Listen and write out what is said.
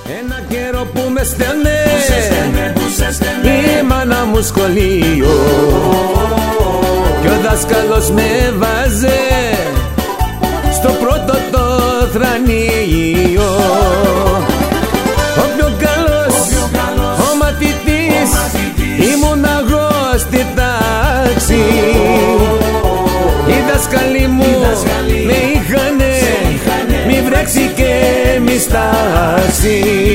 Ένα καιρό που με στέλνε η μάνα μου σχολείο κι ο δάσκαλος με βάζε στο πρώτο το θρανείο. Ο πιο καλός ο μαθητής ήμουν εγώ στη τάξη. Οι δάσκαλοι μου με είχανε μη βρέξει και μη στάξει.